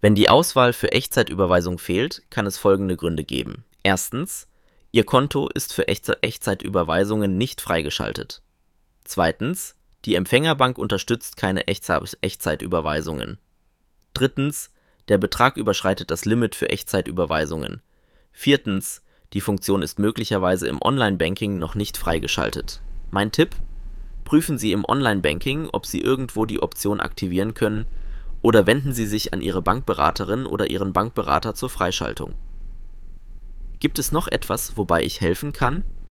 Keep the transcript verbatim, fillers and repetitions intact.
Wenn die Auswahl für Echtzeitüberweisung fehlt, kann es folgende Gründe geben. Erstens: Ihr Konto ist für Echte- Echtzeitüberweisungen nicht freigeschaltet. Zweitens: Die Empfängerbank unterstützt keine Echtzeit- Echtzeitüberweisungen. Drittens: Der Betrag überschreitet das Limit für Echtzeitüberweisungen. Viertens: Die Funktion ist möglicherweise im Online-Banking noch nicht freigeschaltet. Mein Tipp: Prüfen Sie im Online-Banking, ob Sie irgendwo die Option aktivieren können, oder wenden Sie sich an Ihre Bankberaterin oder Ihren Bankberater zur Freischaltung. Gibt es noch etwas, wobei ich helfen kann?